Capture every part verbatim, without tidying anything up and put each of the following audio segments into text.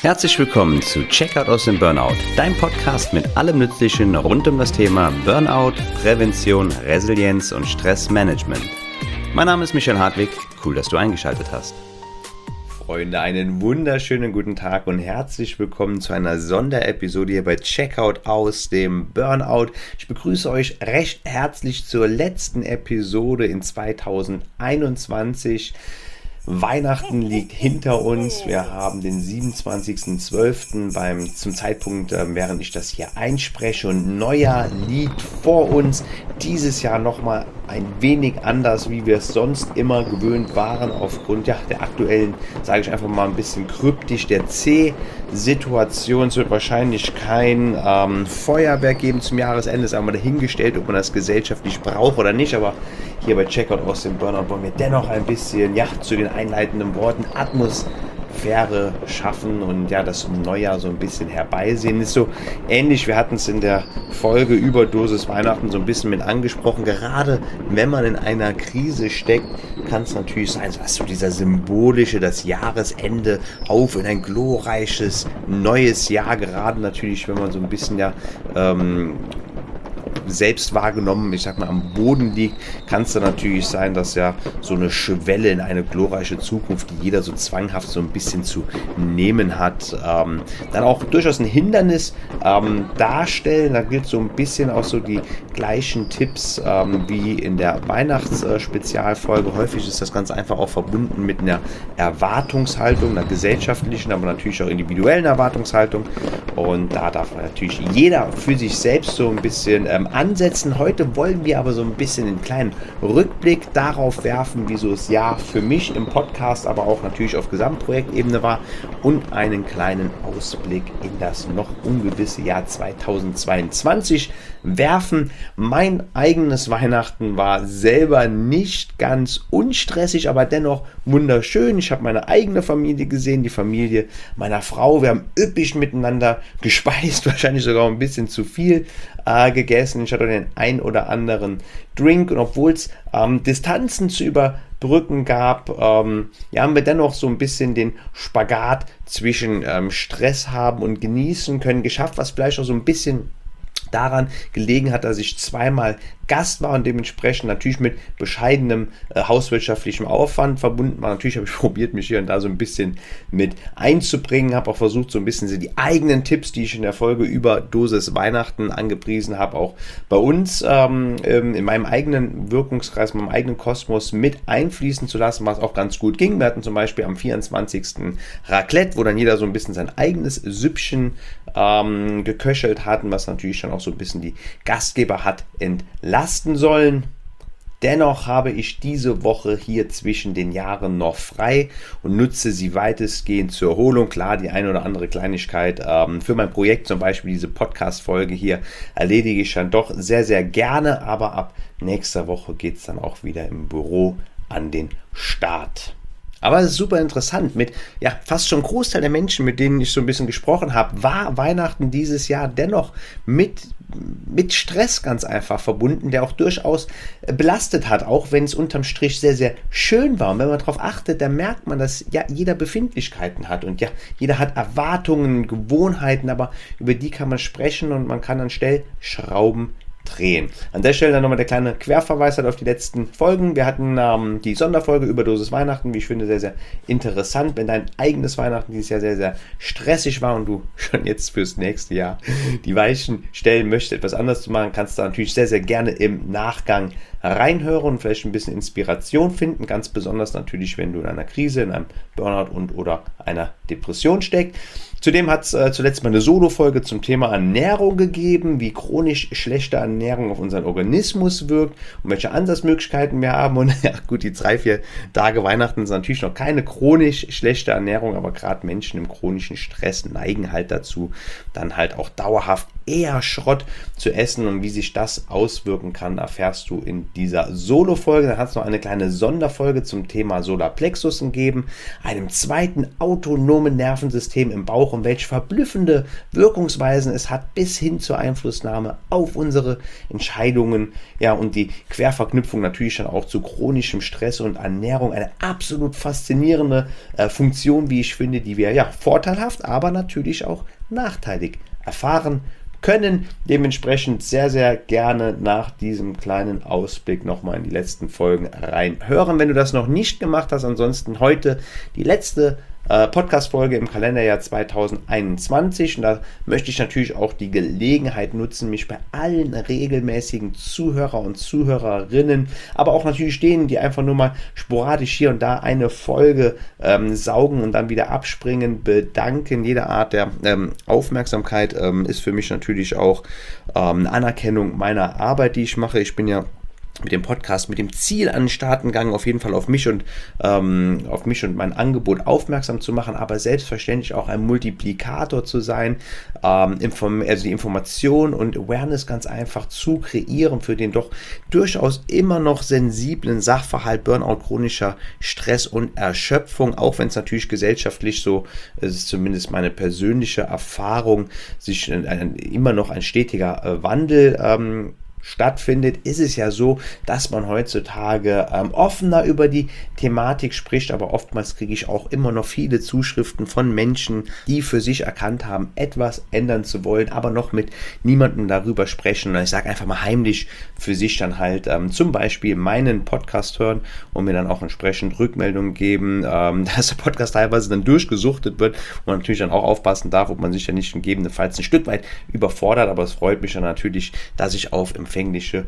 Herzlich willkommen zu Checkout aus dem Burnout, dein Podcast mit allem Nützlichen rund um das Thema Burnout, Prävention, Resilienz und Stressmanagement. Mein Name ist Michael Hartwig, cool, dass du eingeschaltet hast. Freunde, einen wunderschönen guten Tag und herzlich willkommen zu einer Sonderepisode hier bei Checkout aus dem Burnout. Ich begrüße euch recht herzlich zur letzten Episode in zweitausendeinundzwanzig. Weihnachten liegt hinter uns. Wir haben den siebenundzwanzigsten zwölften beim zum Zeitpunkt, äh, während ich das hier einspreche, und Neujahr liegt vor uns. Dieses Jahr nochmal ein wenig anders, wie wir es sonst immer gewöhnt waren, aufgrund ja, der aktuellen, sage ich einfach mal ein bisschen kryptisch, der C-Situation. Es wird wahrscheinlich kein ähm, Feuerwerk geben zum Jahresende, ist einmal dahingestellt, ob man das gesellschaftlich braucht oder nicht, aber hier bei Checkout aus dem Burnout wollen wir dennoch ein bisschen ja, zu den einleitenden Worten Atmosphäre schaffen und ja, das Neujahr so ein bisschen herbeisehen. Ist so ähnlich, wir hatten es in der Folge Überdosis Weihnachten so ein bisschen mit angesprochen. Gerade wenn man in einer Krise steckt, kann es natürlich sein, dass so dieser symbolische, das Jahresende auf in ein glorreiches neues Jahr, gerade natürlich, wenn man so ein bisschen ja ähm, selbst wahrgenommen, ich sag mal, am Boden liegt, kann es dann natürlich sein, dass ja so eine Schwelle in eine glorreiche Zukunft, die jeder so zwanghaft so ein bisschen zu nehmen hat, ähm, dann auch durchaus ein Hindernis ähm, darstellen. Da gilt so ein bisschen auch so die gleichen Tipps ähm, wie in der Weihnachtsspezialfolge. Häufig ist das ganz einfach auch verbunden mit einer Erwartungshaltung, einer gesellschaftlichen, aber natürlich auch individuellen Erwartungshaltung. Und da darf natürlich jeder für sich selbst so ein bisschen ähm, ansetzen. Heute wollen wir aber so ein bisschen einen kleinen Rückblick darauf werfen, wie so das Jahr für mich im Podcast, aber auch natürlich auf Gesamtprojektebene war und einen kleinen Ausblick in das noch ungewisse Jahr zweitausendzweiundzwanzig werfen. Mein eigenes Weihnachten war selber nicht ganz unstressig, aber dennoch wunderschön. Ich habe meine eigene Familie gesehen, die Familie meiner Frau. Wir haben üppig miteinander gespeist, wahrscheinlich sogar ein bisschen zu viel äh, gegessen. Ich hatte den ein oder anderen Drink und obwohl es ähm, Distanzen zu überbrücken gab, ähm, ja, haben wir dennoch so ein bisschen den Spagat zwischen ähm, Stress haben und genießen können geschafft, was vielleicht auch so ein bisschen daran gelegen hat, dass ich zweimal Gast war und dementsprechend natürlich mit bescheidenem äh, hauswirtschaftlichem Aufwand verbunden war. Natürlich habe ich probiert, mich hier und da so ein bisschen mit einzubringen, habe auch versucht, so ein bisschen so die eigenen Tipps, die ich in der Folge über Dosis Weihnachten angepriesen habe, auch bei uns ähm, in meinem eigenen Wirkungskreis, in meinem eigenen Kosmos mit einfließen zu lassen, was auch ganz gut ging. Wir hatten zum Beispiel am vierundzwanzigsten Raclette, wo dann jeder so ein bisschen sein eigenes Süppchen ähm, geköchelt hat, was natürlich dann auch so ein bisschen die Gastgeber hat entlasten sollen. Dennoch habe ich diese Woche hier zwischen den Jahren noch frei und nutze sie weitestgehend zur Erholung. Klar, die eine oder andere Kleinigkeit ähm, für mein Projekt, zum Beispiel diese Podcast-Folge hier, erledige ich dann doch sehr, sehr gerne. Aber ab nächster Woche geht es dann auch wieder im Büro an den Start. Aber es ist super interessant, mit ja, fast schon Großteil der Menschen, mit denen ich so ein bisschen gesprochen habe, war Weihnachten dieses Jahr dennoch mit, mit Stress ganz einfach verbunden, der auch durchaus belastet hat, auch wenn es unterm Strich sehr, sehr schön war. Und wenn man darauf achtet, dann merkt man, dass ja jeder Befindlichkeiten hat und ja, jeder hat Erwartungen, Gewohnheiten, aber über die kann man sprechen und man kann an Stellschrauben drehen. An der Stelle dann nochmal der kleine Querverweis halt auf die letzten Folgen. Wir hatten ähm, die Sonderfolge Überdosis Weihnachten, wie ich finde, sehr, sehr interessant. Wenn dein eigenes Weihnachten dieses Jahr sehr, sehr stressig war und du schon jetzt fürs nächste Jahr die Weichen stellen möchtest, etwas anders zu machen, kannst du natürlich sehr, sehr gerne im Nachgang reinhören und vielleicht ein bisschen Inspiration finden. Ganz besonders natürlich, wenn du in einer Krise, in einem Burnout und oder einer Depression steckst. Zudem hat es äh, zuletzt mal eine Solo-Folge zum Thema Ernährung gegeben, wie chronisch schlechte Ernährung auf unseren Organismus wirkt und welche Ansatzmöglichkeiten wir haben. Und ja gut, die drei, vier Tage Weihnachten sind natürlich noch keine chronisch schlechte Ernährung, aber gerade Menschen im chronischen Stress neigen halt dazu, dann halt auch dauerhaft eher Schrott zu essen und wie sich das auswirken kann, erfährst du in dieser Solo-Folge. Dann hat es noch eine kleine Sonderfolge zum Thema Solarplexus gegeben, einem zweiten autonomen Nervensystem im Bauch und welche verblüffende Wirkungsweisen es hat bis hin zur Einflussnahme auf unsere Entscheidungen. Ja, und die Querverknüpfung natürlich dann auch zu chronischem Stress und Ernährung. Eine absolut faszinierende äh, Funktion, wie ich finde, die wir ja vorteilhaft, aber natürlich auch nachteilig erfahren können. Dementsprechend sehr, sehr gerne nach diesem kleinen Ausblick nochmal in die letzten Folgen reinhören, wenn du das noch nicht gemacht hast. Ansonsten heute die letzte äh, Podcast-Folge im Kalenderjahr zweitausendeinundzwanzig. Und da möchte ich natürlich auch die Gelegenheit nutzen, mich bei allen regelmäßigen Zuhörer und Zuhörerinnen, aber auch natürlich denen, die einfach nur mal sporadisch hier und da eine Folge ähm, saugen und dann wieder abspringen, bedanken. Jede Art der ähm, Aufmerksamkeit ähm, ist für mich natürlich auch ähm, eine Anerkennung meiner Arbeit, die ich mache. Ich bin ja mit dem Podcast, mit dem Ziel an den Start gegangen, auf jeden Fall auf mich und ähm, auf mich und mein Angebot aufmerksam zu machen, aber selbstverständlich auch ein Multiplikator zu sein, ähm, inform- also die Information und Awareness ganz einfach zu kreieren für den doch durchaus immer noch sensiblen Sachverhalt Burnout, chronischer Stress und Erschöpfung, auch wenn es natürlich gesellschaftlich so, es ist zumindest meine persönliche Erfahrung, sich ein, ein, immer noch ein stetiger äh, Wandel ähm, stattfindet, ist es ja so, dass man heutzutage ähm, offener über die Thematik spricht, aber oftmals kriege ich auch immer noch viele Zuschriften von Menschen, die für sich erkannt haben, etwas ändern zu wollen, aber noch mit niemandem darüber sprechen. Und ich sage einfach mal heimlich für sich dann halt ähm, zum Beispiel meinen Podcast hören und mir dann auch entsprechend Rückmeldungen geben, ähm, dass der Podcast teilweise dann durchgesuchtet wird und man natürlich dann auch aufpassen darf, ob man sich ja nicht gegebenenfalls ein Stück weit überfordert, aber es freut mich dann natürlich, dass ich auf empfängliche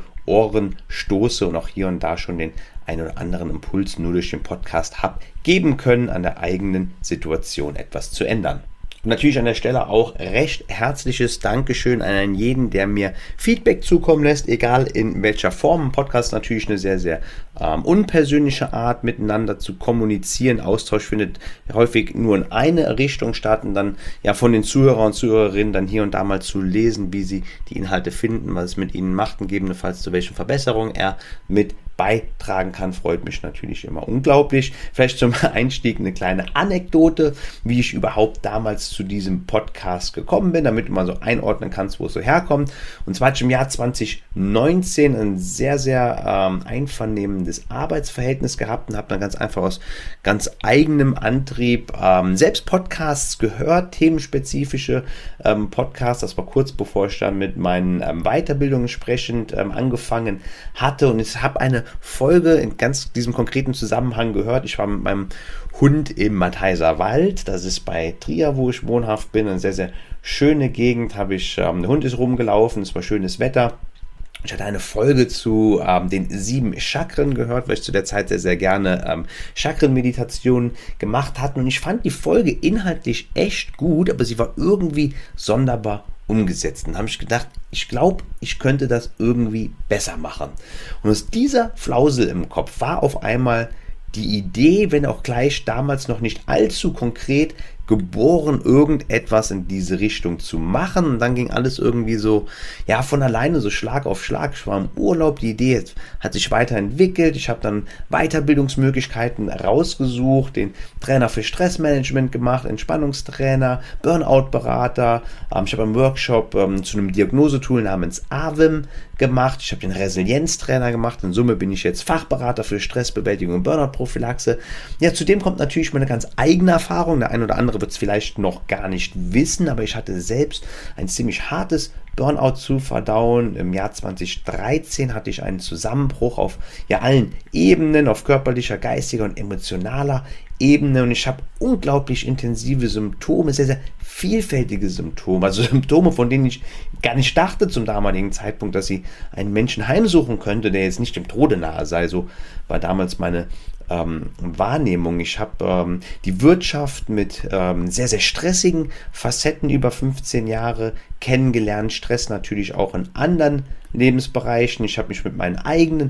Ohren stoße und auch hier und da schon den einen oder anderen Impuls nur durch den Podcast habe geben können, an der eigenen Situation etwas zu ändern. Und natürlich an der Stelle auch recht herzliches Dankeschön an jeden, der mir Feedback zukommen lässt, egal in welcher Form. Ein Podcast ist natürlich eine sehr, sehr ähm, unpersönliche Art, miteinander zu kommunizieren. Austausch findet häufig nur in eine Richtung statt und dann ja von den Zuhörern und Zuhörerinnen dann hier und da mal zu lesen, wie sie die Inhalte finden, was es mit ihnen macht, gegebenenfalls zu welchen Verbesserungen er mit beitragen kann, freut mich natürlich immer unglaublich. Vielleicht zum Einstieg eine kleine Anekdote, wie ich überhaupt damals zu diesem Podcast gekommen bin, damit du mal so einordnen kannst, wo es so herkommt. Und zwar hatte ich im Jahr zwanzig neunzehn ein sehr, sehr ähm, einvernehmendes Arbeitsverhältnis gehabt und habe dann ganz einfach aus ganz eigenem Antrieb ähm, selbst Podcasts gehört, themenspezifische ähm, Podcasts. Das war kurz bevor ich dann mit meinen ähm, Weiterbildungen entsprechend ähm, angefangen hatte und ich habe eine Folge in ganz diesem konkreten Zusammenhang gehört. Ich war mit meinem Hund im Matheiser Wald. Das ist bei Trier, wo ich wohnhaft bin. Eine sehr, sehr schöne Gegend. Habe ich, ähm, der Hund ist rumgelaufen. Es war schönes Wetter. Ich hatte eine Folge zu ähm, den sieben Chakren gehört, weil ich zu der Zeit sehr, sehr gerne ähm, Chakrenmeditationen gemacht hatte. Und ich fand die Folge inhaltlich echt gut, aber sie war irgendwie sonderbar umgesetzt. Und da habe ich gedacht, ich glaube, ich könnte das irgendwie besser machen. Und aus dieser Flausel im Kopf war auf einmal die Idee, wenn auch gleich damals noch nicht allzu konkret, geboren, irgendetwas in diese Richtung zu machen. Und dann ging alles irgendwie so, ja, von alleine so Schlag auf Schlag. Ich war im Urlaub, die Idee hat sich weiterentwickelt. Ich habe dann Weiterbildungsmöglichkeiten rausgesucht, den Trainer für Stressmanagement gemacht, Entspannungstrainer, Burnout-Berater. Ähm, ich habe einen Workshop ähm, zu einem Diagnosetool namens A W I M gemacht. Ich habe den Resilienztrainer gemacht. In Summe bin ich jetzt Fachberater für Stressbewältigung und Burnout-Prophylaxe. Ja, zudem kommt natürlich meine ganz eigene Erfahrung. Der ein oder andere wird es vielleicht noch gar nicht wissen, aber ich hatte selbst ein ziemlich hartes Burnout zu verdauen. Im Jahr zwanzig dreizehn hatte ich einen Zusammenbruch auf ja, allen Ebenen, auf körperlicher, geistiger und emotionaler Ebene und ich habe unglaublich intensive Symptome, sehr, sehr vielfältige Symptome, also Symptome, von denen ich gar nicht dachte zum damaligen Zeitpunkt, dass sie einen Menschen heimsuchen könnte, der jetzt nicht dem Tode nahe sei. So war damals meine ähm, Wahrnehmung. Ich habe ähm, die Wirtschaft mit ähm, sehr, sehr stressigen Facetten über fünfzehn Jahre kennengelernt, Stress natürlich auch in anderen Lebensbereichen. Ich habe mich mit meinen eigenen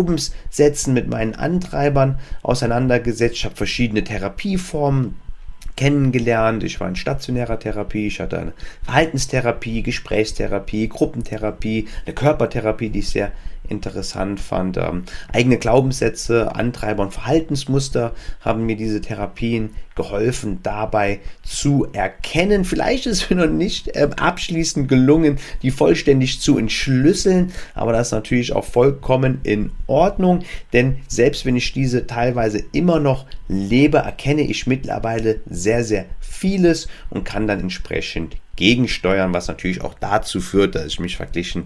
Glaubenssätzen, mit meinen Antreibern auseinandergesetzt. Ich habe verschiedene Therapieformen kennengelernt. Ich war in stationärer Therapie, ich hatte eine Verhaltenstherapie, Gesprächstherapie, Gruppentherapie, eine Körpertherapie, die ich sehr interessant fand. Ähm, eigene Glaubenssätze, Antreiber und Verhaltensmuster haben mir diese Therapien geholfen, dabei zu erkennen. Vielleicht ist es mir noch nicht äh, abschließend gelungen, die vollständig zu entschlüsseln, aber das ist natürlich auch vollkommen in Ordnung, denn selbst wenn ich diese teilweise immer noch lebe, erkenne ich mittlerweile sehr, sehr vieles und kann dann entsprechend gegensteuern, was natürlich auch dazu führt, dass ich mich verglichen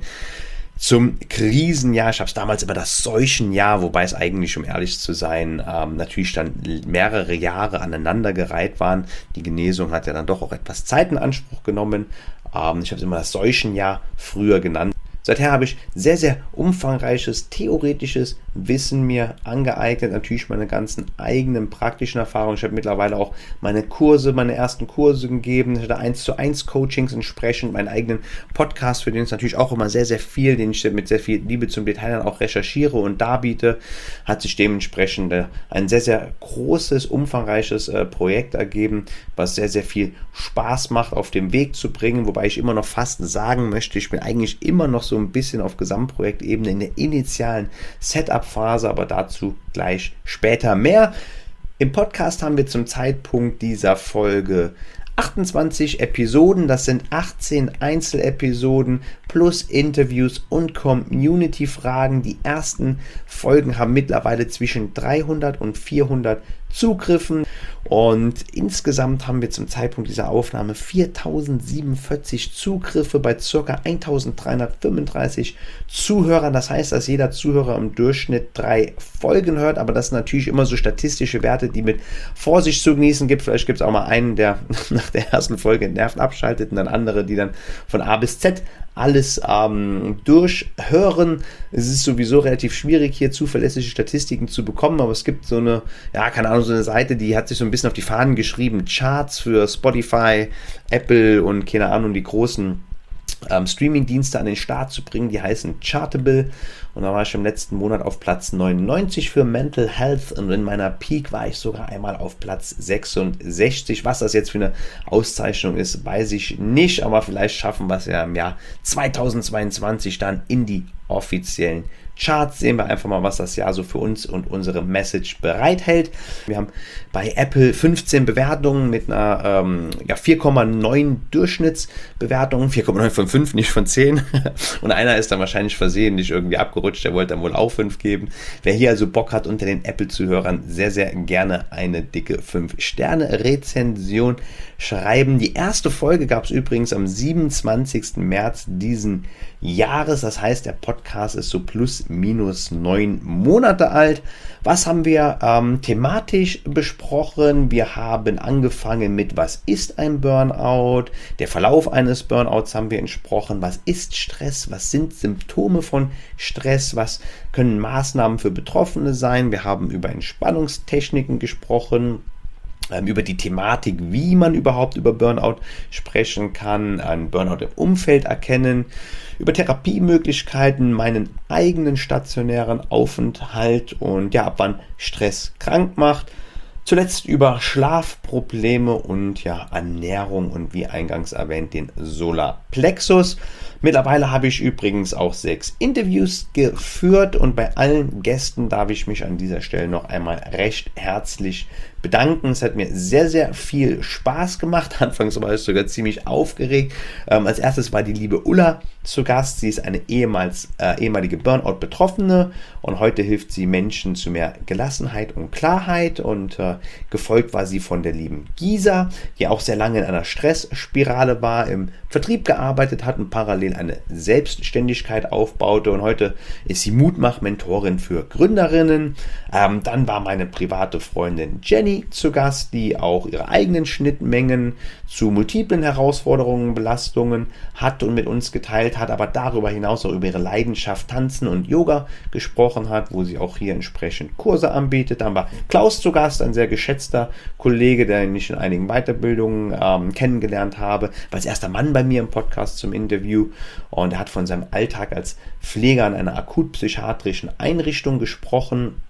zum Krisenjahr, ich habe es damals immer das Seuchenjahr, wobei es eigentlich, um ehrlich zu sein, ähm, natürlich dann mehrere Jahre aneinandergereiht waren. Die Genesung hat ja dann doch auch etwas Zeit in Anspruch genommen. Ähm, ich habe es immer das Seuchenjahr früher genannt. Seither habe ich sehr, sehr umfangreiches theoretisches Wissen mir angeeignet, natürlich meine ganzen eigenen praktischen Erfahrungen. Ich habe mittlerweile auch meine Kurse, meine ersten Kurse gegeben. Ich hatte eins zu eins Coachings entsprechend, meinen eigenen Podcast, für den es natürlich auch immer sehr, sehr viel, den ich mit sehr viel Liebe zum Detail dann auch recherchiere und darbiete, hat sich dementsprechend ein sehr, sehr großes, umfangreiches äh, Projekt ergeben, was sehr, sehr viel Spaß macht, auf den Weg zu bringen, wobei ich immer noch fast sagen möchte, ich bin eigentlich immer noch so so ein bisschen auf Gesamtprojektebene in der initialen Setup-Phase, aber dazu gleich später mehr. Im Podcast haben wir zum Zeitpunkt dieser Folge achtundzwanzig Episoden, das sind achtzehn Einzelepisoden plus Interviews und Community-Fragen. Die ersten Folgen haben mittlerweile zwischen dreihundert und vierhundert Zugriffen und insgesamt haben wir zum Zeitpunkt dieser Aufnahme viertausendsiebenundvierzig Zugriffe bei ca. eintausenddreihundertfünfunddreißig Zuhörern. Das heißt, dass jeder Zuhörer im Durchschnitt drei Folgen hört, aber das sind natürlich immer so statistische Werte, die mit Vorsicht zu genießen gibt. Vielleicht gibt es auch mal einen, der nach der ersten Folge Nerven abschaltet und dann andere, die dann von A bis Z alles ähm, durchhören. Es ist sowieso relativ schwierig, hier zuverlässige Statistiken zu bekommen, aber es gibt so eine, ja, keine Ahnung, so eine Seite, die hat sich so ein bisschen auf die Fahnen geschrieben, Charts für Spotify, Apple und keine Ahnung, die großen ähm, Streaming-Dienste an den Start zu bringen, die heißen Chartable. Und da war ich im letzten Monat auf Platz neunundneunzig für Mental Health und in meiner Peak war ich sogar einmal auf Platz sechsundsechzig. Was das jetzt für eine Auszeichnung ist, weiß ich nicht, aber vielleicht schaffen wir es ja im Jahr zweitausendzweiundzwanzig dann in die offiziellen Charts. Sehen wir einfach mal, was das Jahr so für uns und unsere Message bereithält. Wir haben bei Apple fünfzehn Bewertungen mit einer ähm, ja, vier Komma neun Durchschnittsbewertung, vier Komma neun von fünf, nicht von zehn. Und einer ist dann wahrscheinlich versehentlich irgendwie abgerutscht, der wollte dann wohl auch fünf geben. Wer hier also Bock hat, unter den Apple-Zuhörern sehr, sehr gerne eine dicke fünf Sterne Rezension schreiben. Die erste Folge gab es übrigens am siebenundzwanzigsten März diesen Jahres. Das heißt, der Podcast ist so plus minus neun Monate alt. Was haben wir ähm, thematisch besprochen? Wir haben angefangen mit, was ist ein Burnout? Der Verlauf eines Burnouts haben wir entsprochen. Was ist Stress? Was sind Symptome von Stress? Was können Maßnahmen für Betroffene sein? Wir haben über Entspannungstechniken gesprochen, über die Thematik, wie man überhaupt über Burnout sprechen kann, einen Burnout im Umfeld erkennen, über Therapiemöglichkeiten, meinen eigenen stationären Aufenthalt und ja, ab wann Stress krank macht. Zuletzt über Schlafprobleme und ja, Ernährung und wie eingangs erwähnt den Solarplexus. Mittlerweile habe ich übrigens auch sechs Interviews geführt und bei allen Gästen darf ich mich an dieser Stelle noch einmal recht herzlich bedanken. Es hat mir sehr, sehr viel Spaß gemacht. Anfangs war ich sogar ziemlich aufgeregt. Ähm, als erstes war die liebe Ulla zu Gast. Sie ist eine ehemals, äh, ehemalige Burnout-Betroffene und heute hilft sie Menschen zu mehr Gelassenheit und Klarheit. Und äh, gefolgt war sie von der lieben Gisa, die auch sehr lange in einer Stressspirale war, im Vertrieb gearbeitet hat und parallel eine Selbstständigkeit aufbaute. Und heute ist sie Mutmach-Mentorin für Gründerinnen. Ähm, dann war meine private Freundin Jenny zu Gast, die auch ihre eigenen Schnittmengen zu multiplen Herausforderungen, Belastungen hat und mit uns geteilt hat, aber darüber hinaus auch über ihre Leidenschaft Tanzen und Yoga gesprochen hat, wo sie auch hier entsprechend Kurse anbietet. Dann war Klaus zu Gast, ein sehr geschätzter Kollege, den ich in einigen Weiterbildungen ähm, kennengelernt habe, war als erster Mann bei mir im Podcast zum Interview und er hat von seinem Alltag als Pfleger in einer akutpsychiatrischen Einrichtung gesprochen.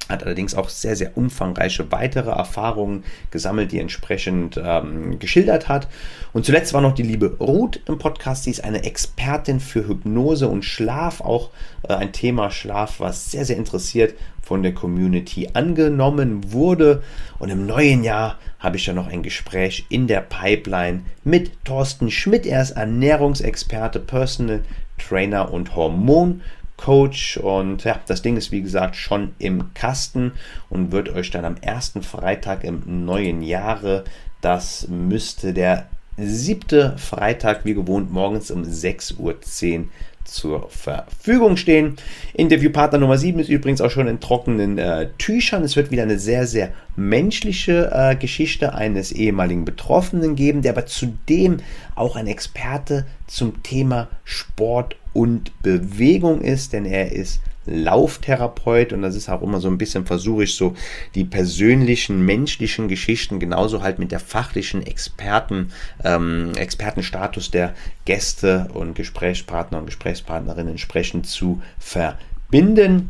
hat allerdings auch sehr, sehr umfangreiche weitere Erfahrungen gesammelt, die entsprechend ähm, geschildert hat. Und zuletzt war noch die liebe Ruth im Podcast. Sie ist eine Expertin für Hypnose und Schlaf, auch äh, ein Thema Schlaf, was sehr, sehr interessiert von der Community angenommen wurde. Und im neuen Jahr habe ich ja noch ein Gespräch in der Pipeline mit Thorsten Schmidt. Er ist Ernährungsexperte, Personal Trainer und Hormon Coach, und ja, das Ding ist wie gesagt schon im Kasten und wird euch dann am ersten Freitag im neuen Jahre, das müsste der siebte Freitag wie gewohnt morgens um sechs Uhr zehn zur Verfügung stehen. Interviewpartner Nummer sieben ist übrigens auch schon in trockenen äh, Tüchern. Es wird wieder eine sehr, sehr menschliche äh, Geschichte eines ehemaligen Betroffenen geben, der aber zudem auch ein Experte zum Thema Sport und Bewegung ist, denn er ist Lauftherapeut, und das ist auch immer so ein bisschen, versuche ich so die persönlichen, menschlichen Geschichten genauso halt mit der fachlichen Experten, ähm, Expertenstatus der Gäste und Gesprächspartner und Gesprächspartnerinnen entsprechend zu verbinden.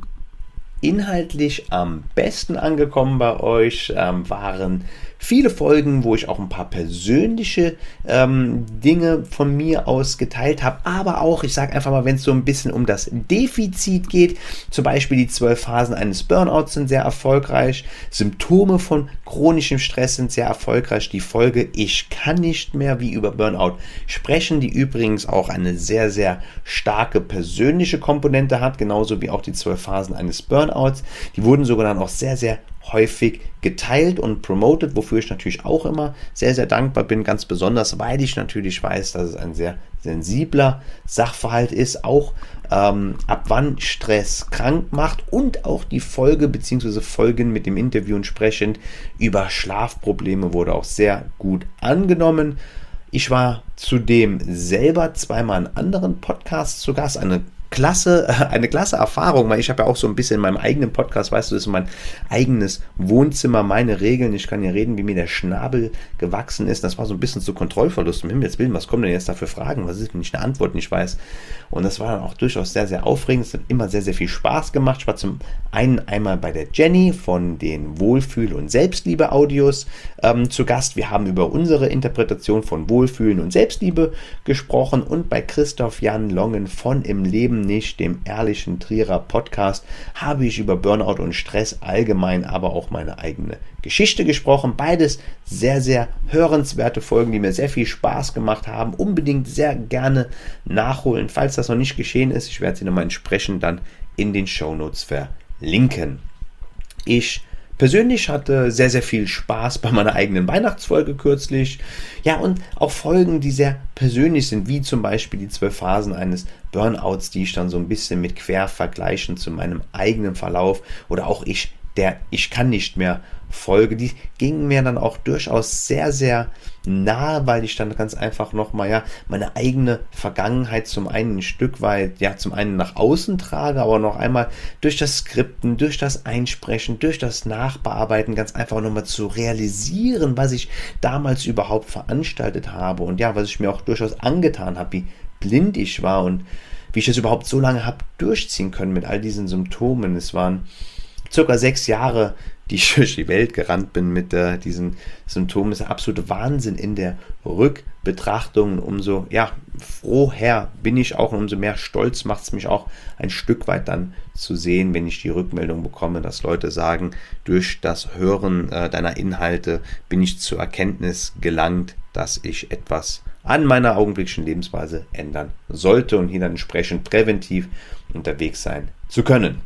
Inhaltlich am besten angekommen bei euch ähm, waren viele Folgen, wo ich auch ein paar persönliche ähm, Dinge von mir aus geteilt habe, aber auch, ich sage einfach mal, wenn es so ein bisschen um das Defizit geht, zum Beispiel die zwölf Phasen eines Burnouts sind sehr erfolgreich, Symptome von chronischem Stress sind sehr erfolgreich, die Folge Ich kann nicht mehr, wie über Burnout sprechen, die übrigens auch eine sehr, sehr starke persönliche Komponente hat, genauso wie auch die zwölf Phasen eines Burnouts, die wurden sogar dann auch sehr, sehr häufig geteilt und promoted, wofür ich natürlich auch immer sehr, sehr dankbar bin, ganz besonders, weil ich natürlich weiß, dass es ein sehr sensibler Sachverhalt ist, auch ähm, ab wann Stress krank macht, und auch die Folge bzw. Folgen mit dem Interview entsprechend über Schlafprobleme wurde auch sehr gut angenommen. Ich war zudem selber zweimal in anderen Podcasts zu Gast, eine Klasse, eine klasse Erfahrung, weil ich habe ja auch so ein bisschen in meinem eigenen Podcast, weißt du, das ist mein eigenes Wohnzimmer, meine Regeln, ich kann ja reden, wie mir der Schnabel gewachsen ist, das war so ein bisschen zu Kontrollverlust, um Himmels Willen, was kommen denn jetzt da für Fragen, was ist, wenn ich eine Antwort nicht weiß, und das war dann auch durchaus sehr, sehr aufregend, es hat immer sehr, sehr viel Spaß gemacht. Ich war zum einen einmal bei der Jenny von den Wohlfühl- und Selbstliebe-Audios ähm, zu Gast, wir haben über unsere Interpretation von Wohlfühlen und Selbstliebe gesprochen, und bei Christoph Jan Longen von Im Leben nicht, dem ehrlichen Trierer Podcast, habe ich über Burnout und Stress allgemein, aber auch meine eigene Geschichte gesprochen. Beides sehr, sehr hörenswerte Folgen, die mir sehr viel Spaß gemacht haben. Unbedingt sehr gerne nachholen, falls das noch nicht geschehen ist. Ich werde sie nochmal entsprechend dann in den Shownotes verlinken. Ich persönlich hatte sehr, sehr viel Spaß bei meiner eigenen Weihnachtsfolge kürzlich. Ja, und auch Folgen, die sehr persönlich sind, wie zum Beispiel die zwölf Phasen eines Burnouts, die ich dann so ein bisschen mit Quervergleichen zu meinem eigenen Verlauf, oder auch ich, der Ich kann nicht mehr Folge, die ging mir dann auch durchaus sehr, sehr nahe, weil ich dann ganz einfach nochmal, ja, meine eigene Vergangenheit zum einen ein Stück weit, ja, zum einen nach außen trage, aber noch einmal durch das Skripten, durch das Einsprechen, durch das Nachbearbeiten ganz einfach nochmal zu realisieren, was ich damals überhaupt veranstaltet habe, und ja, was ich mir auch durchaus angetan habe, wie blind ich war und wie ich das überhaupt so lange habe durchziehen können mit all diesen Symptomen. Es waren circa sechs Jahre, die ich durch die Welt gerannt bin mit äh, diesen Symptomen. Das ist ein absoluter Wahnsinn in der Rückbetrachtung. Umso ja, froher bin ich auch, und umso mehr stolz macht es mich auch ein Stück weit dann zu sehen, wenn ich die Rückmeldung bekomme, dass Leute sagen, durch das Hören äh, deiner Inhalte bin ich zur Erkenntnis gelangt, dass ich etwas an meiner augenblicklichen Lebensweise ändern sollte und hier dann entsprechend präventiv unterwegs sein zu können.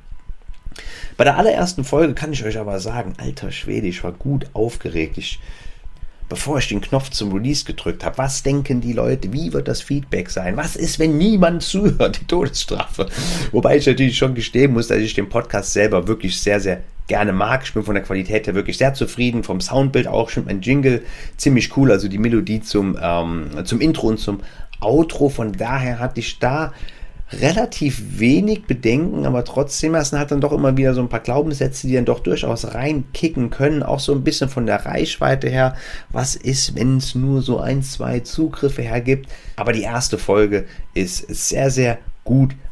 Bei der allerersten Folge kann ich euch aber sagen, alter Schwede, ich war gut aufgeregt. Ich, bevor ich den Knopf zum Release gedrückt habe, was denken die Leute, wie wird das Feedback sein? Was ist, wenn niemand zuhört? Die Todesstrafe. Wobei ich natürlich schon gestehen muss, dass ich den Podcast selber wirklich sehr, sehr gerne mag. Ich bin von der Qualität her wirklich sehr zufrieden, vom Soundbild auch, schon mein Jingle ziemlich cool, also die Melodie zum, ähm, zum Intro und zum Outro, von daher hatte ich da relativ wenig Bedenken, aber trotzdem, es sind halt dann doch immer wieder so ein paar Glaubenssätze, die dann doch durchaus reinkicken können, auch so ein bisschen von der Reichweite her, was ist, wenn es nur so ein, zwei Zugriffe hergibt, aber die erste Folge ist sehr, sehr gut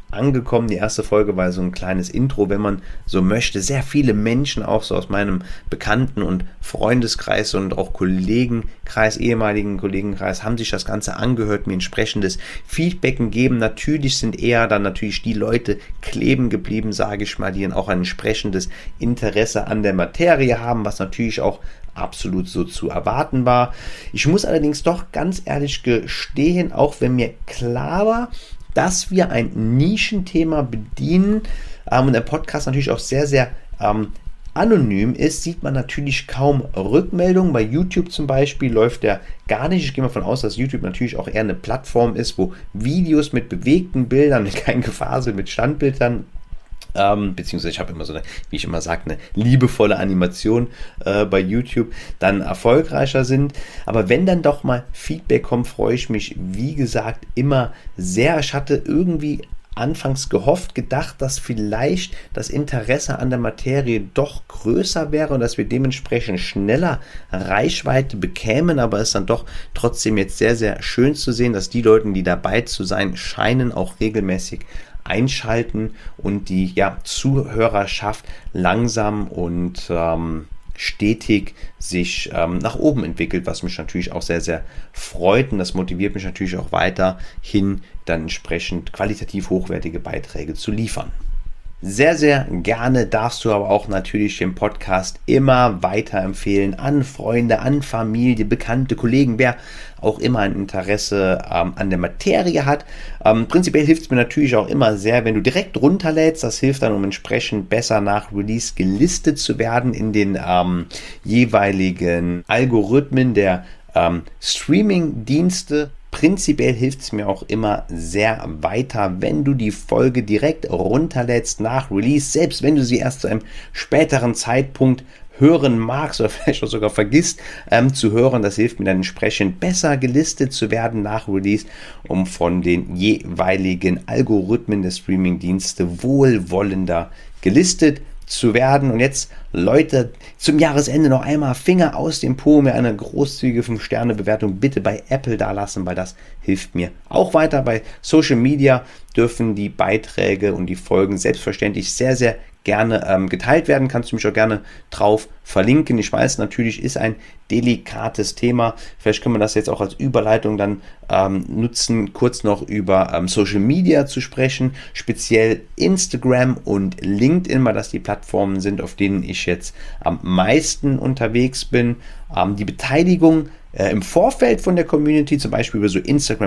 angekommen. Die erste Folge war so ein kleines Intro, wenn man so möchte. Sehr viele Menschen, auch so aus meinem Bekannten- und Freundeskreis und auch Kollegenkreis, ehemaligen Kollegenkreis, haben sich das Ganze angehört, mir entsprechendes Feedback gegeben. Natürlich sind eher dann natürlich die Leute kleben geblieben, sage ich mal, die dann auch ein entsprechendes Interesse an der Materie haben, was natürlich auch absolut so zu erwarten war. Ich muss allerdings doch ganz ehrlich gestehen, auch wenn mir klar war, dass wir ein Nischenthema bedienen ähm, und der Podcast natürlich auch sehr, sehr ähm, anonym ist, sieht man natürlich kaum Rückmeldungen. Bei YouTube zum Beispiel läuft der gar nicht. Ich gehe mal davon aus, dass YouTube natürlich auch eher eine Plattform ist, wo Videos mit bewegten Bildern, mit kein Gefasel, mit Standbildern, Ähm, beziehungsweise ich habe immer so eine, wie ich immer sage, eine liebevolle Animation äh, bei YouTube, dann erfolgreicher sind. Aber wenn dann doch mal Feedback kommt, freue ich mich, wie gesagt, immer sehr. Ich hatte irgendwie anfangs gehofft, gedacht, dass vielleicht das Interesse an der Materie doch größer wäre und dass wir dementsprechend schneller Reichweite bekämen, aber es ist dann doch trotzdem jetzt sehr, sehr schön zu sehen, dass die Leute, die dabei zu sein scheinen, auch regelmäßig einschalten und die ja, Zuhörerschaft langsam und ähm, stetig sich ähm, nach oben entwickelt, was mich natürlich auch sehr, sehr freut und das motiviert mich natürlich auch weiterhin dann entsprechend qualitativ hochwertige Beiträge zu liefern. Sehr, sehr gerne darfst du aber auch natürlich den Podcast immer weiterempfehlen an Freunde, an Familie, Bekannte, Kollegen, wer auch immer ein Interesse ähm, an der Materie hat. Ähm, prinzipiell hilft es mir natürlich auch immer sehr, wenn du direkt runterlädst. Das hilft dann, um entsprechend besser nach Release gelistet zu werden in den ähm, jeweiligen Algorithmen der ähm, Streaming-Dienste. Prinzipiell hilft es mir auch immer sehr weiter, wenn du die Folge direkt runterlädst nach Release, selbst wenn du sie erst zu einem späteren Zeitpunkt hören magst oder vielleicht auch sogar vergisst ähm, zu hören. Das hilft mir dann entsprechend besser gelistet zu werden nach Release, um von den jeweiligen Algorithmen der Streamingdienste wohlwollender gelistet zu werden. Und jetzt, Leute, zum Jahresende noch einmal Finger aus dem Po, mir eine großzügige fünf Sterne Bewertung bitte bei Apple dalassen, weil das hilft mir auch weiter. Bei Social Media dürfen die Beiträge und die Folgen selbstverständlich sehr, sehr gerne ähm, geteilt werden. Kannst du mich auch gerne drauf verlinken. Ich weiß, natürlich ist ein delikates Thema. Vielleicht können wir das jetzt auch als Überleitung dann ähm, nutzen, kurz noch über ähm, Social Media zu sprechen, speziell Instagram und LinkedIn, weil das die Plattformen sind, auf denen ich jetzt am meisten unterwegs bin. Ähm, die Beteiligung äh, im Vorfeld von der Community, zum Beispiel über so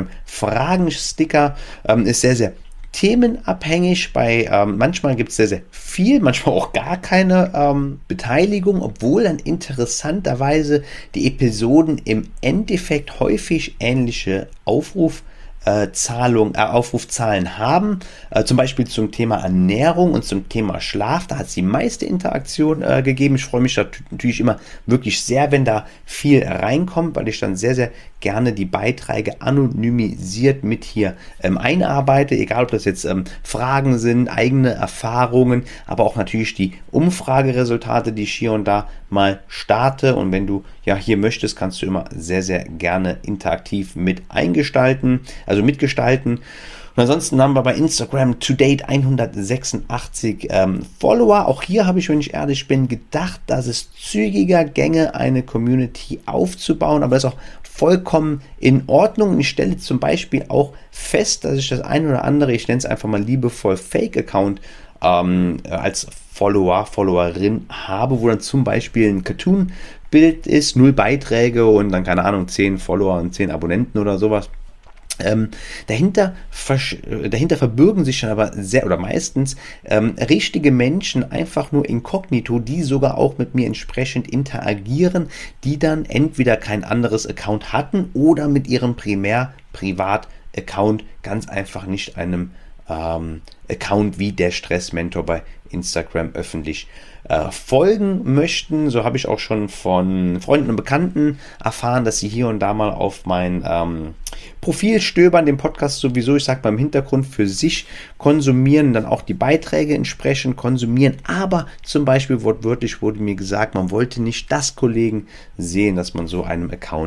Instagram-Fragen-Sticker, ähm, ist sehr, sehr themenabhängig. Bei ähm, manchmal gibt es sehr, sehr viel, manchmal auch gar keine ähm, Beteiligung, obwohl dann interessanterweise die Episoden im Endeffekt häufig ähnliche Aufruf Äh, Zahlung, äh, Aufrufzahlen haben, äh, zum Beispiel zum Thema Ernährung und zum Thema Schlaf. Da hat es die meiste Interaktion äh, gegeben. Ich freue mich da natürlich immer wirklich sehr, wenn da viel reinkommt, weil ich dann sehr, sehr gerne die Beiträge anonymisiert mit hier ähm, einarbeite, egal ob das jetzt ähm, Fragen sind, eigene Erfahrungen, aber auch natürlich die Umfrageresultate, die ich hier und da mal starte. Und wenn du ja hier möchtest, kannst du immer sehr, sehr gerne interaktiv mit eingestalten, also mitgestalten. Und ansonsten haben wir bei Instagram to date hundertsechsundachtzig ähm, Follower. Auch hier habe ich, wenn ich ehrlich bin, gedacht, dass es zügiger gänge, eine Community aufzubauen, aber das ist auch vollkommen in Ordnung. Und ich stelle zum Beispiel auch fest, dass ich das ein oder andere, ich nenne es einfach mal liebevoll Fake-Account ähm, als Follower, Followerin habe, wo dann zum Beispiel ein Cartoon-Bild ist, null Beiträge und dann, keine Ahnung, zehn Follower und zehn Abonnenten oder sowas. Ähm, dahinter, dahinter verbürgen sich schon aber sehr oder meistens ähm, richtige Menschen einfach nur inkognito, die sogar auch mit mir entsprechend interagieren, die dann entweder kein anderes Account hatten oder mit ihrem Primär-Privat-Account ganz einfach nicht einem ähm, Account wie der Stressmentor bei Instagram öffentlich äh, folgen möchten. So habe ich auch schon von Freunden und Bekannten erfahren, dass sie hier und da mal auf mein ähm, Profil stöbern, den Podcast sowieso, ich sage mal im Hintergrund für sich konsumieren, dann auch die Beiträge entsprechend konsumieren, aber zum Beispiel wortwörtlich wurde mir gesagt, man wollte nicht das Kollegen sehen, dass man so einem Account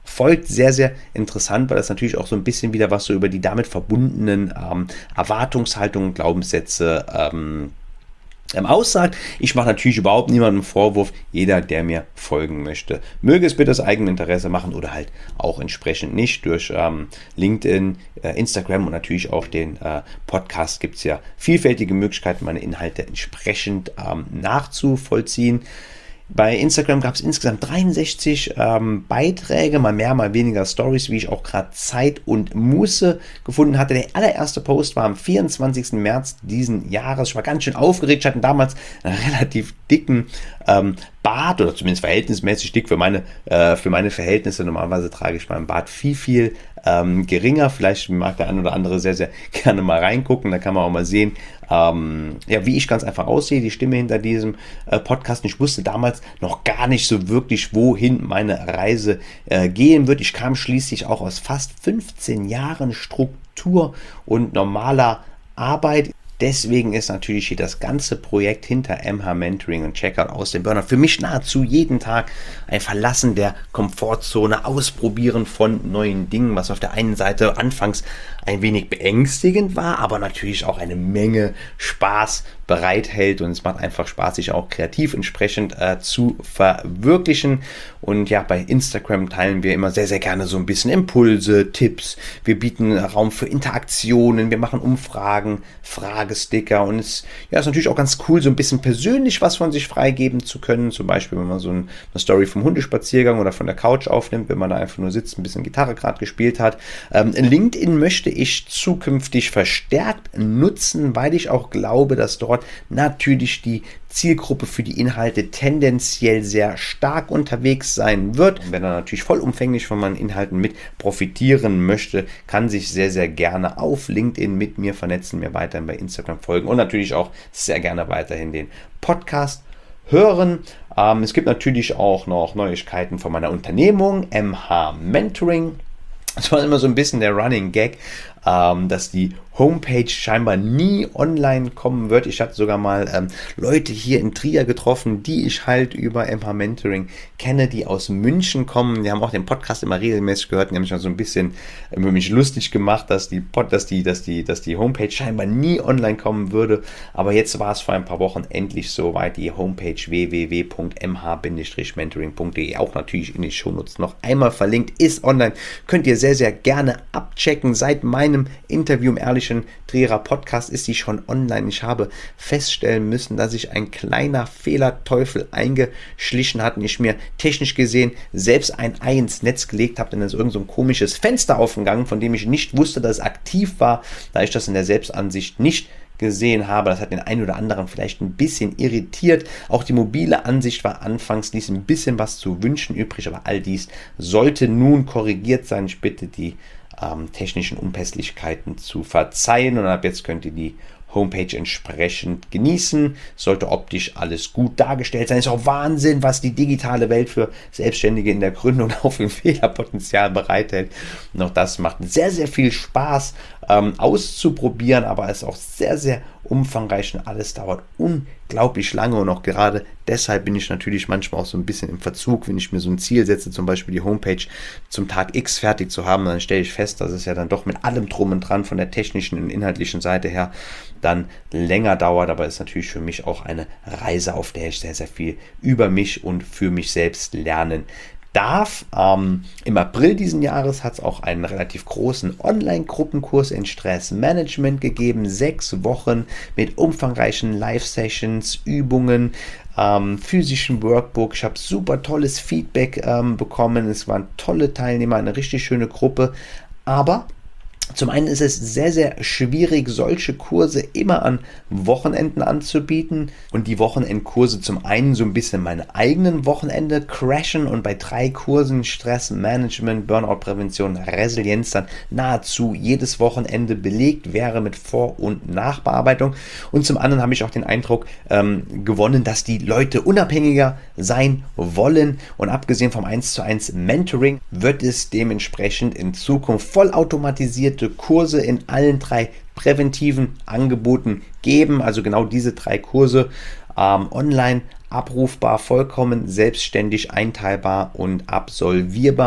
folgt. Sehr, sehr interessant, weil das natürlich auch so ein bisschen wieder was so über die damit verbundenen ähm, Erwartungshaltungen, Glaubenssätze ähm, ähm, aussagt. Ich mache natürlich überhaupt niemandem Vorwurf. Jeder, der mir folgen möchte, möge es bitte aus eigenem Interesse machen oder halt auch entsprechend nicht. Durch ähm, LinkedIn, äh, Instagram und natürlich auch den äh, Podcast gibt es ja vielfältige Möglichkeiten, meine Inhalte entsprechend ähm, nachzuvollziehen. Bei Instagram gab es insgesamt dreiundsechzig ähm, Beiträge, mal mehr, mal weniger Stories, wie ich auch gerade Zeit und Muße gefunden hatte. Der allererste Post war am vierundzwanzigsten März diesen Jahres. Ich war ganz schön aufgeregt. Ich hatte damals einen relativ dicken ähm, Bart oder zumindest verhältnismäßig dick für meine, äh, für meine Verhältnisse. Normalerweise trage ich meinen Bart viel, viel ähm, geringer. Vielleicht mag der ein oder andere sehr, sehr gerne mal reingucken. Da kann man auch mal sehen, ähm, ja, wie ich ganz einfach aussehe, die Stimme hinter diesem äh, Podcast. Und ich wusste damals noch gar nicht so wirklich, wohin meine Reise äh, gehen wird. Ich kam schließlich auch aus fast fünfzehn Jahren Struktur und normaler Arbeit. Deswegen ist natürlich hier das ganze Projekt hinter M H Mentoring und Checkout aus dem Burnout für mich nahezu jeden Tag ein Verlassen der Komfortzone, Ausprobieren von neuen Dingen, was auf der einen Seite anfangs ein wenig beängstigend war, aber natürlich auch eine Menge Spaß bereithält und es macht einfach Spaß, sich auch kreativ entsprechend äh, zu verwirklichen. Und ja, bei Instagram teilen wir immer sehr, sehr gerne so ein bisschen Impulse, Tipps. Wir bieten Raum für Interaktionen, wir machen Umfragen, Fragesticker und es ja, ist natürlich auch ganz cool, so ein bisschen persönlich was von sich freigeben zu können. Zum Beispiel, wenn man so ein, eine Story vom Hundespaziergang oder von der Couch aufnimmt, wenn man da einfach nur sitzt, ein bisschen Gitarre gerade gespielt hat. Ähm, LinkedIn möchte ich zukünftig verstärkt nutzen, weil ich auch glaube, dass dort natürlich die Zielgruppe für die Inhalte tendenziell sehr stark unterwegs sein wird. Und wenn er natürlich vollumfänglich von meinen Inhalten mit profitieren möchte, kann sich sehr, sehr gerne auf LinkedIn mit mir vernetzen, mir weiterhin bei Instagram folgen und natürlich auch sehr gerne weiterhin den Podcast hören. Ähm, es gibt natürlich auch noch Neuigkeiten von meiner Unternehmung M H Mentoring. Das war immer so ein bisschen der Running Gag, ähm, dass die Homepage scheinbar nie online kommen wird. Ich hatte sogar mal ähm, Leute hier in Trier getroffen, die ich halt über M H Mentoring kenne, die aus München kommen. Die haben auch den Podcast immer regelmäßig gehört. Die haben sich mal so ein bisschen äh, über mich lustig gemacht, dass die, Pod, dass, die, dass, die, dass die Homepage scheinbar nie online kommen würde. Aber jetzt war es vor ein paar Wochen endlich soweit. Die Homepage w w w punkt m h mentoring punkt d e, auch natürlich in die Shownotes noch einmal verlinkt, ist online. Könnt ihr sehr, sehr gerne abchecken. Seit meinem Interview im ehrlichen Trierer Podcast ist die schon online. Ich habe feststellen müssen, dass sich ein kleiner Fehlerteufel eingeschlichen hat und ich mir technisch gesehen selbst ein Ei ins Netz gelegt habe, denn es ist irgend so ein komisches Fenster aufgegangen, von dem ich nicht wusste, dass es aktiv war, da ich das in der Selbstansicht nicht gesehen habe. Das hat den einen oder anderen vielleicht ein bisschen irritiert. Auch die mobile Ansicht war anfangs, ließ ein bisschen was zu wünschen übrig, aber all dies sollte nun korrigiert sein. Ich bitte die ähm, technischen Unpässlichkeiten zu verzeihen und ab jetzt könnt ihr die Homepage entsprechend genießen. Sollte optisch alles gut dargestellt sein. Ist auch Wahnsinn, was die digitale Welt für Selbstständige in der Gründung auch für Fehlerpotenzial bereithält. Und auch das macht sehr, sehr viel Spaß ähm, auszuprobieren, aber ist auch sehr, sehr umfangreich und alles dauert unglaublich lange und auch gerade deshalb bin ich natürlich manchmal auch so ein bisschen im Verzug, wenn ich mir so ein Ziel setze, zum Beispiel die Homepage zum Tag X fertig zu haben, dann stelle ich fest, dass es ja dann doch mit allem drum und dran von der technischen und inhaltlichen Seite her dann länger dauert, aber ist natürlich für mich auch eine Reise, auf der ich sehr, sehr viel über mich und für mich selbst lernen darf. Ähm, Im April diesen Jahres hat es auch einen relativ großen Online-Gruppenkurs in Stressmanagement gegeben. Sechs Wochen mit umfangreichen Live-Sessions, Übungen, ähm, physischen Workbook. Ich habe super tolles Feedback ähm, bekommen. Es waren tolle Teilnehmer, eine richtig schöne Gruppe. Aber zum einen ist es sehr, sehr schwierig, solche Kurse immer an Wochenenden anzubieten und die Wochenendkurse zum einen so ein bisschen meine eigenen Wochenende crashen und bei drei Kursen Stressmanagement, Burnout-Prävention, Resilienz dann nahezu jedes Wochenende belegt wäre mit Vor- und Nachbearbeitung und zum anderen habe ich auch den Eindruck ähm, gewonnen, dass die Leute unabhängiger sein wollen und abgesehen vom eins zu eins Mentoring wird es dementsprechend in Zukunft vollautomatisiert Kurse in allen drei präventiven Angeboten geben. Also genau diese drei Kurse ähm, online abrufbar, vollkommen selbstständig einteilbar und absolvierbar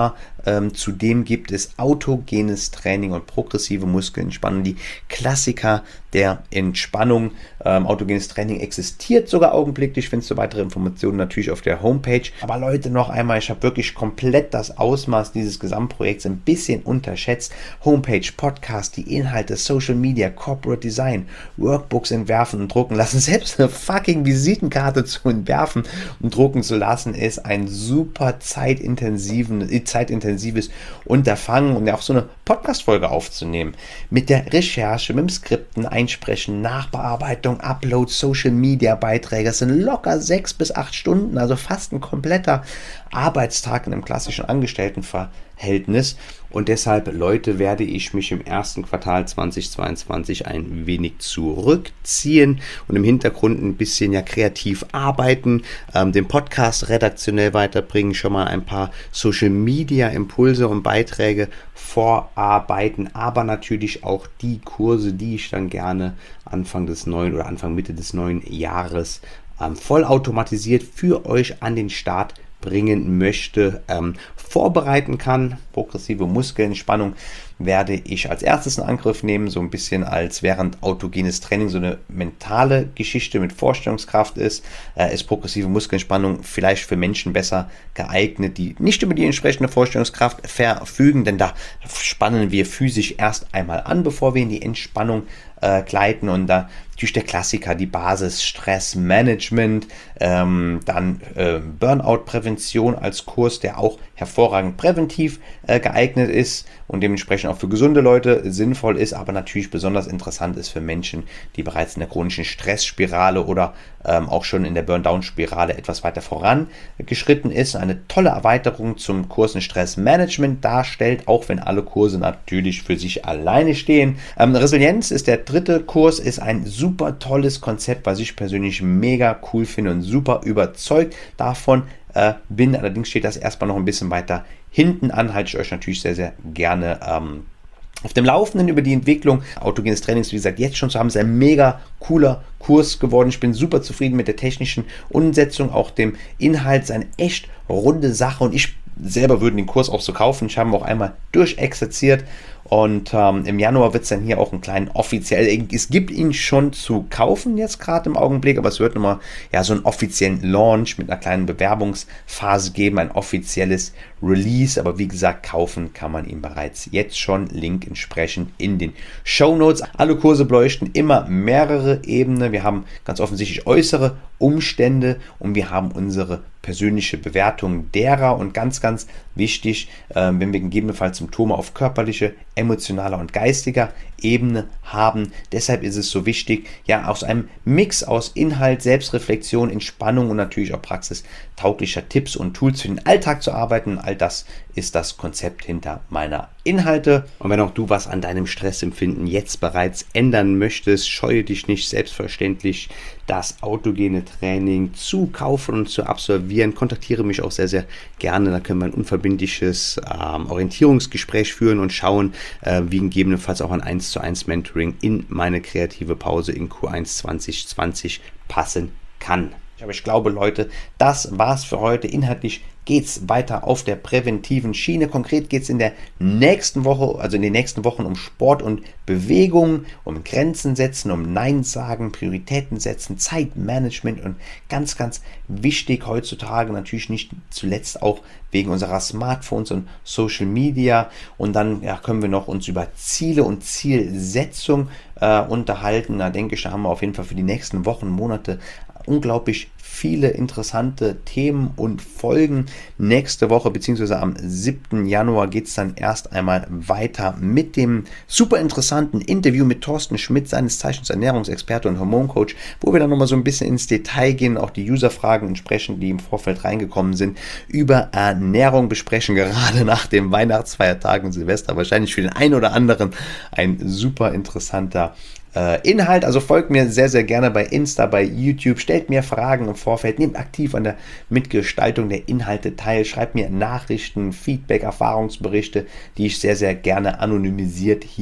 Ähm, zudem gibt es autogenes Training und progressive Muskelentspannung, die Klassiker der Entspannung. Ähm, autogenes Training existiert sogar augenblicklich. Findest du weitere Informationen natürlich auf der Homepage. Aber Leute, noch einmal, ich habe wirklich komplett das Ausmaß dieses Gesamtprojekts ein bisschen unterschätzt. Homepage, Podcast, die Inhalte, Social Media, Corporate Design, Workbooks entwerfen und drucken lassen. Selbst eine fucking Visitenkarte zu entwerfen und drucken zu lassen, ist ein super zeitintensiven, zeitintensives Unterfangen und auch so eine Podcast-Folge aufzunehmen. Mit der Recherche, mit dem Skripten, Einsprechen, Nachbearbeitung, Upload, Social Media Beiträge. Das sind locker sechs bis acht Stunden, also fast ein kompletter Arbeitstag in einem klassischen Angestelltenverhältnis. Und deshalb, Leute, werde ich mich im ersten Quartal zweitausendzweiundzwanzig ein wenig zurückziehen und im Hintergrund ein bisschen ja kreativ arbeiten, ähm, den Podcast redaktionell weiterbringen, schon mal ein paar Social Media Impulse und Beiträge vorarbeiten, aber natürlich auch die Kurse, die ich dann gerne Anfang des neuen oder Anfang Mitte des neuen Jahres ähm, vollautomatisiert für euch an den Start bringen möchte, ähm, vorbereiten kann. Progressive Muskelentspannung werde ich als erstes in Angriff nehmen, so ein bisschen als während autogenes Training so eine mentale Geschichte mit Vorstellungskraft ist, äh, ist progressive Muskelentspannung vielleicht für Menschen besser geeignet, die nicht über die entsprechende Vorstellungskraft verfügen, denn da spannen wir physisch erst einmal an, bevor wir in die Entspannung äh, gleiten, und da natürlich der Klassiker, die Basis Stressmanagement, ähm, dann äh, Burnout-Prävention als Kurs, der auch hervorragend präventiv äh, geeignet ist und dementsprechend auch für gesunde Leute sinnvoll ist, aber natürlich besonders interessant ist für Menschen, die bereits in der chronischen Stressspirale oder ähm, auch schon in der Burn-Down-Spirale etwas weiter vorangeschritten ist. Eine tolle Erweiterung zum Kurs in Stressmanagement darstellt, auch wenn alle Kurse natürlich für sich alleine stehen. Ähm, Resilienz ist der dritte Kurs, ist ein super tolles Konzept, was ich persönlich mega cool finde und super überzeugt davon äh, bin. Allerdings steht das erstmal noch ein bisschen weiter hinten an, halte ich euch natürlich sehr, sehr gerne ähm, auf dem Laufenden über die Entwicklung. Autogenes Trainings, wie gesagt, jetzt schon zu haben, ist ein mega cooler Kurs geworden. Ich bin super zufrieden mit der technischen Umsetzung, auch dem Inhalt, ist eine echt runde Sache und ich selber würde den Kurs auch so kaufen. Ich habe ihn auch einmal durchexerziert und ähm, im Januar wird es dann hier auch einen kleinen offiziell, es gibt ihn schon zu kaufen jetzt gerade im Augenblick, aber es wird nochmal ja, so einen offiziellen Launch mit einer kleinen Bewerbungsphase geben, ein offizielles Release, aber wie gesagt, kaufen kann man ihn bereits jetzt schon, Link entsprechend in den Shownotes. Alle Kurse beleuchten immer mehrere Ebenen, wir haben ganz offensichtlich äußere Umstände und wir haben unsere persönliche Bewertung derer und ganz, ganz wichtig, äh, wenn wir gegebenenfalls Symptome auf körperliche, emotionaler und geistiger Ebene haben. Deshalb ist es so wichtig, ja, aus einem Mix aus Inhalt, Selbstreflexion, Entspannung und natürlich auch praxistauglicher Tipps und Tools für den Alltag zu arbeiten. All das ist das Konzept hinter meiner Inhalte. Und wenn auch du was an deinem Stressempfinden jetzt bereits ändern möchtest, scheue dich nicht, selbstverständlich das autogene Training zu kaufen und zu absolvieren. Kontaktiere mich auch sehr, sehr gerne. Da können wir ein unverbindliches ähm, Orientierungsgespräch führen und schauen, äh, wie gegebenenfalls auch ein eins zu eins Mentoring in meine kreative Pause in Q eins zwanzig zwanzig passen kann. Aber ich glaube, Leute, das war's für heute. Inhaltlich geht's weiter auf der präventiven Schiene. Konkret geht's in der nächsten Woche, also in den nächsten Wochen um Sport und Bewegung, um Grenzen setzen, um Nein sagen, Prioritäten setzen, Zeitmanagement und ganz, ganz wichtig heutzutage natürlich nicht zuletzt auch wegen unserer Smartphones und Social Media. Und dann ja, können wir noch uns über Ziele und Zielsetzung äh, unterhalten. Da denke ich, da haben wir auf jeden Fall für die nächsten Wochen, Monate unglaublich viele interessante Themen und Folgen. Nächste Woche bzw. am siebten Januar geht es dann erst einmal weiter mit dem super interessanten Interview mit Thorsten Schmidt, seines Zeichens Ernährungsexperte und Hormoncoach, wo wir dann nochmal so ein bisschen ins Detail gehen, auch die Userfragen entsprechend, die im Vorfeld reingekommen sind, über Ernährung besprechen, gerade nach dem Weihnachtsfeiertag und Silvester. Wahrscheinlich für den einen oder anderen ein super interessanter Inhalt, also folgt mir sehr, sehr gerne bei Insta, bei YouTube, stellt mir Fragen im Vorfeld, nehmt aktiv an der Mitgestaltung der Inhalte teil, schreibt mir Nachrichten, Feedback, Erfahrungsberichte, die ich sehr, sehr gerne anonymisiert hier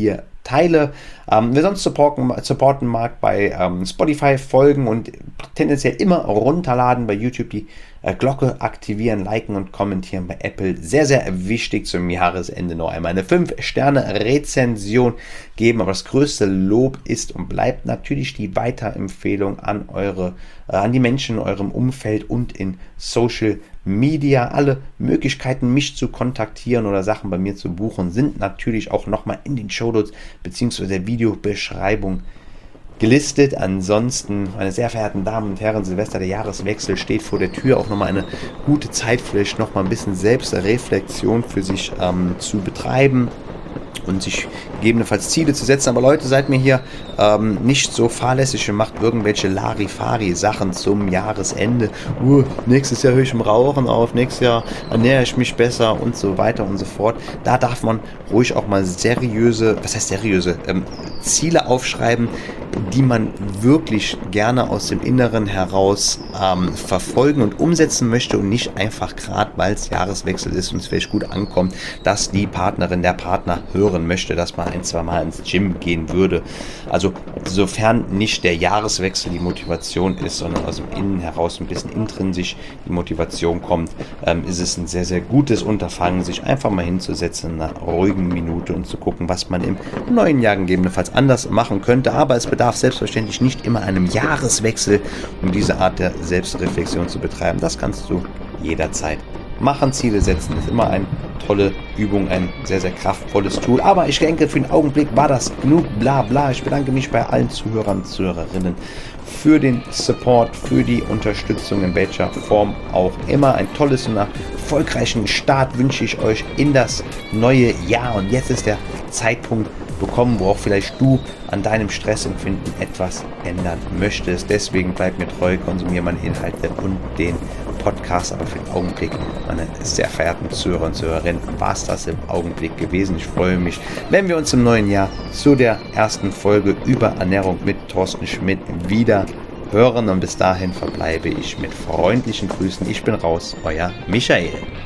teile. Ähm, wer sonst supporten, supporten mag, bei ähm, Spotify folgen und tendenziell immer runterladen, bei YouTube die äh, Glocke aktivieren, liken und kommentieren, bei Apple sehr, sehr wichtig, zum Jahresende noch einmal eine fünf Sterne Rezension geben. Aber das größte Lob ist und bleibt natürlich die Weiterempfehlung an eure, äh, an die Menschen in eurem Umfeld und in Social Media. Alle Möglichkeiten, mich zu kontaktieren oder Sachen bei mir zu buchen, sind natürlich auch nochmal in den Shownotes bzw. der Videobeschreibung gelistet. Ansonsten, meine sehr verehrten Damen und Herren, Silvester, der Jahreswechsel steht vor der Tür. Auch nochmal eine gute Zeit, vielleicht nochmal ein bisschen Selbstreflexion für sich ähm, zu betreiben und sich gegebenenfalls Ziele zu setzen. Aber Leute, seid mir hier ähm, nicht so fahrlässig und macht irgendwelche Larifari-Sachen zum Jahresende. Uh, nächstes Jahr höre ich im Rauchen auf, nächstes Jahr ernähre ich mich besser und so weiter und so fort. Da darf man ruhig auch mal seriöse, was heißt seriöse, ähm, Ziele aufschreiben, die man wirklich gerne aus dem Inneren heraus ähm, verfolgen und umsetzen möchte und nicht einfach gerade, weil es Jahreswechsel ist und es vielleicht gut ankommt, dass die Partnerin, der Partner hören möchte, dass man ein, zwei Mal ins Gym gehen würde. Also sofern nicht der Jahreswechsel die Motivation ist, sondern aus dem Innen heraus ein bisschen intrinsisch die Motivation kommt, ähm, ist es ein sehr, sehr gutes Unterfangen, sich einfach mal hinzusetzen in einer ruhigen Minute und zu gucken, was man im neuen Jahr gegebenenfalls anders machen könnte. Aber es bedarf selbstverständlich nicht immer einem Jahreswechsel, um diese Art der Selbstreflexion zu betreiben. Das kannst du jederzeit machen. Ziele setzen ist immer eine tolle Übung, ein sehr, sehr kraftvolles Tool. Aber ich denke, für den Augenblick war das genug bla bla. Ich bedanke mich bei allen Zuhörern und Zuhörerinnen für den Support, für die Unterstützung in welcher Form auch immer. Ein tolles und erfolgreichen Start wünsche ich euch in das neue Jahr. Und jetzt ist der Zeitpunkt bekommen, wo auch vielleicht du an deinem Stressempfinden etwas ändern möchtest. Deswegen bleib mir treu, konsumiere meine Inhalte und den Podcast. Aber für den Augenblick, meine sehr verehrten Zuhörer und Zuhörerinnen, war es das im Augenblick gewesen. Ich freue mich, wenn wir uns im neuen Jahr zu der ersten Folge über Ernährung mit Thorsten Schmidt wieder hören. Und bis dahin verbleibe ich mit freundlichen Grüßen. Ich bin raus, euer Michael.